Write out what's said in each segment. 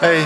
Эй.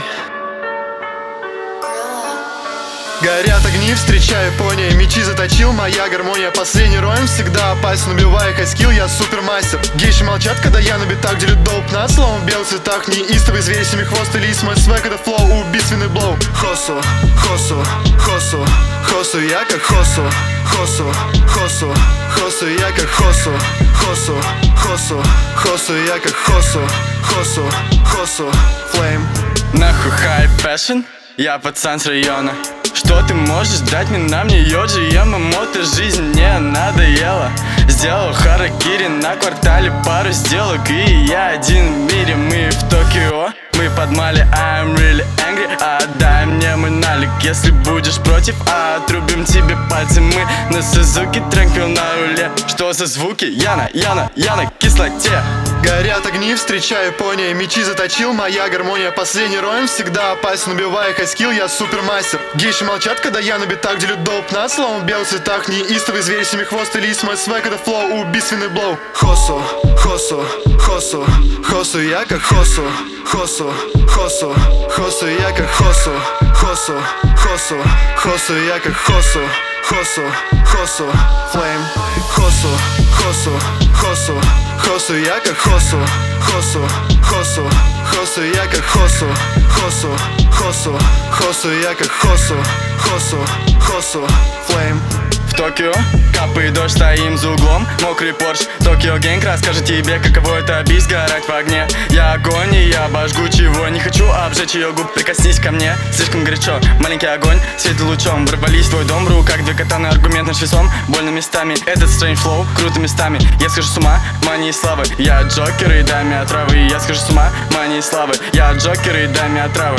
Горят огни, встречаю пони. Мечи заточил, моя гармония. Последний роем всегда опасен, убивая хайскилл, я супермастер. Гейши молчат, когда я на битах делю доуп над словом в белых цветах. Неистовый зверь, семихвост и лис. Мой свек это флоу, убийственный блоу. Хосу, хосу, хосу, хосу, я как хосу. Хосу, хосу, хосу, я как хосу. Хосу, хосу, хосу, я как хосу. Хосу, хосу, флейм. Нахуй хай фэшн, я пацан с района. Что ты можешь дать мне, на мне йоджи, ямамото, жизнь не надоела. Сделал харакири на квартале, пару сделок, и я один в мире. Мы в Токио, мы под Мали, I'm really angry. Отдай мне мой налик, если будешь против, отрубим тебе пальцы. Мы на Сузуки, Tranquil на руле. Что за звуки? Яна, Яна, Яна, кислоте. Горят огни, встречаю пони. Мечи заточил, моя гармония. Последний роем всегда опасен, убивая хайскилл, я супермастер. Гейши молчат, когда я на битах делю доуп над словом в белых цветах. Неистовый зверь, семихвост и лис. Мой свек это флоу, убийственный блоу. Хосу, хосу, хосу, хосу, я как хосу. Хосу, хосу, хосу, я как хосу. Хосу, хосу, хосу, я как хосу. Хосу, хосу, флейм. Хосу, хосу, хосу, хосу, я как хосу. Хосу, хосу, хосу, я как хосу. Хосу, хосу, хосу, я как хосу. Хосу, хосу, флейм. В Токио капает дождь, стоим за углом. Мокрый Порш, Токио Гэнг расскажет тебе, каково это бить, сгорать в огне. Я огонь, и я обожгу чего не хочу обжечь ее губ, прикоснись ко мне. Слишком горячо, маленький огонь светит лучом. Ворвались в твой дом, в руках две катаны, аргумент наш весом. Больно местами, этот strange flow, круто местами. Я схожу с ума, мании славы. Я Джокер и дай мне отравы. Я схожу с ума, мании славы. Я Джокер и дай мне отравы.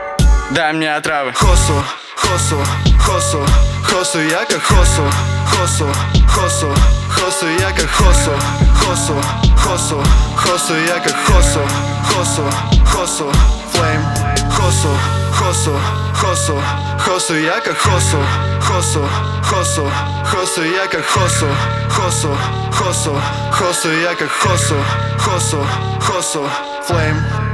Дай мне отравы. Хосу, хосу, хосу, хосу, я как хосу. Хосу, хосу, хосу, я как хосу. Хосу, хосу, хосу, я как хосу. Хосу, хосу, флейм. Хосу, хосу, хосу, хосу, я как хосу. Хосу, хосу, хосу, я как хосу. Хосу, хосу, хосу, я как хосу. Хосу, хосу, флейм.